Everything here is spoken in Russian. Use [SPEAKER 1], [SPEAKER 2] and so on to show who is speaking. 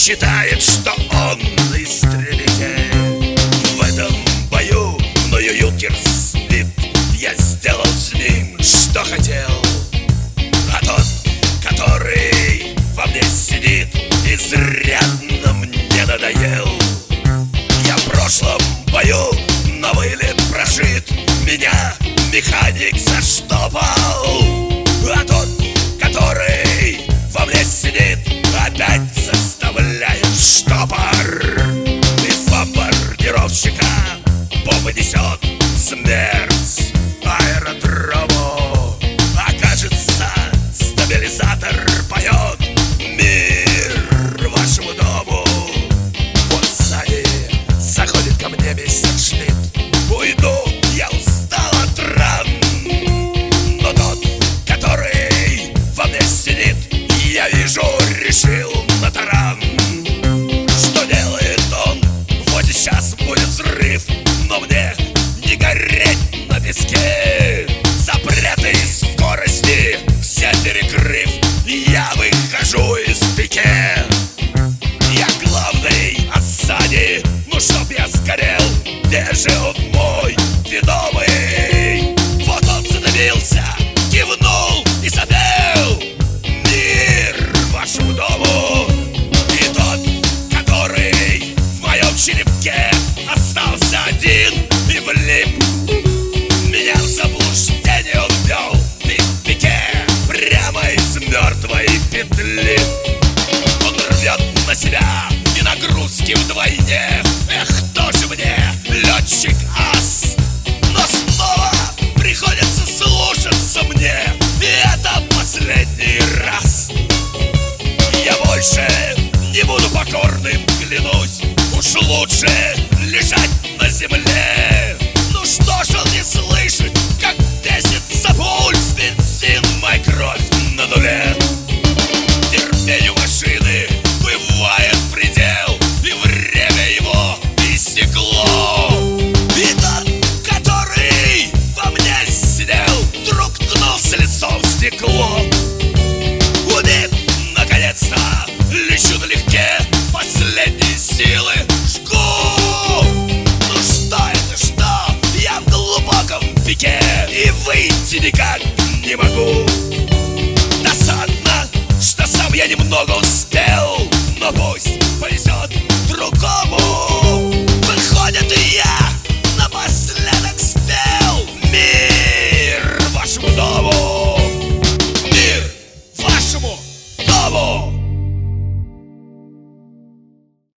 [SPEAKER 1] считает, что он истребитель. В этом бою мною юнкер сбит. Я сделал с ним, что хотел. А тот, который во мне сидит, изрядно мне надоел. Я в прошлом бою на вылет прошит. Меня механик заштопал. А тот, который во мне сидит, опять заставляет штопор. Из бомбардировщика бомба несет смерть аэродрому. А кажется, стабилизатор поет мир вашему дому. Вот сзади заходит ко мне мистер Шмидт. Уйду, я устал от ран. Но тот, который во мне сидит, я вижу, решил на таран. Что делает он? Вот сейчас будет взрыв. Но мне не гореть на песке. Запреты и скорости все перекрыв, я выхожу из пике. Я главный, а сзади, ну чтоб я сгорел. Где же он мой ведомый? Вот он задавился, кивнул и запел мир вашему дому. И тот, который в моем черепке остался один и влип, меня в заблуждение он ввел. Ты в пике прямо из мертвой петли. Он рвет на себя и нагрузки вдвойне. Эх, тоже мне летчик ас. Но снова приходится слушаться мне, и это последний раз. Я больше не буду покорным, клянусь. Уж лучше лежать на земле. Ну что ж он не слышит, как бесится пульс? Бензин, моя кровь на нуле. Терпению машины бывает предел, и время его истекло. И тот, который во мне сидел, вдруг ткнулся лицом в стекло. Убит, наконец-то, лечу налегке, последние силы жгу. Ну что это, что? Я в глубоком пике и выйти никак не могу. Досадно, что сам я немного успел, но пусть повезет другому.